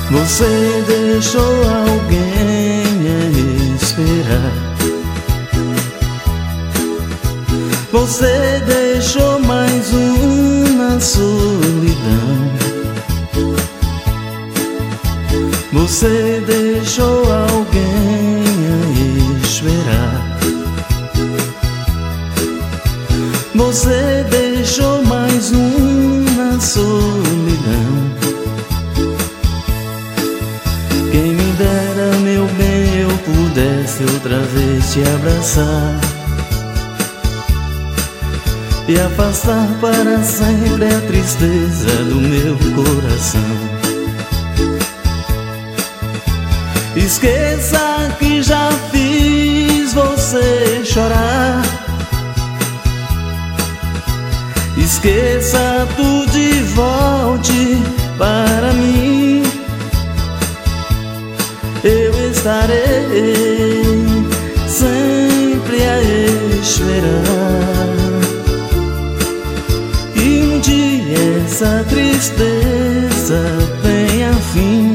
Você deixou alguém esperar. Você deixou mais um na solidão. Você deixou alguém esperar. Você deixou mais um na solidão. Quem me dera, meu bem, eu pudesse outra vez te abraçar e afastar para sempre a tristeza do meu coração. Esqueça que já fiz você chorar. Esqueça tudo e volte para mim. Eu estarei sempre a esperar. E um dia essa tristeza tenha fim.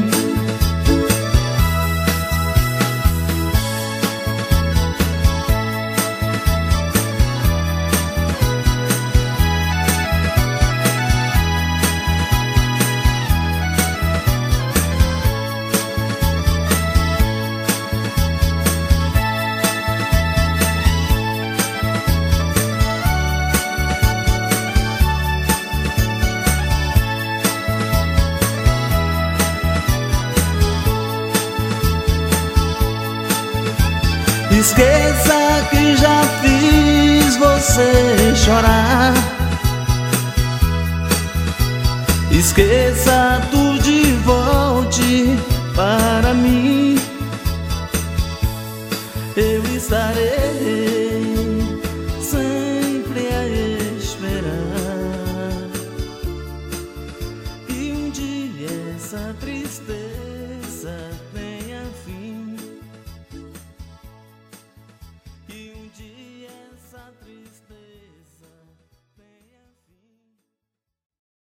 Esqueça que já fiz você chorar. Esqueça tudo